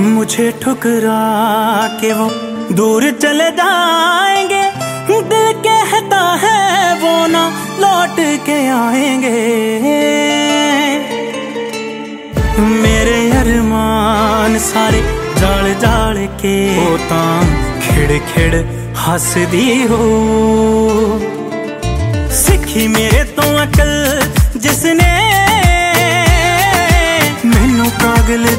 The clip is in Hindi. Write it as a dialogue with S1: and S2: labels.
S1: मुझे ठुकरा के वो दूर चले जाएंगे, दिल कहता है वो ना लौट के आएंगे। मेरे अरमान सारे जाल जाल के होता खिड़ खिड़ हंसदी हो। सिखी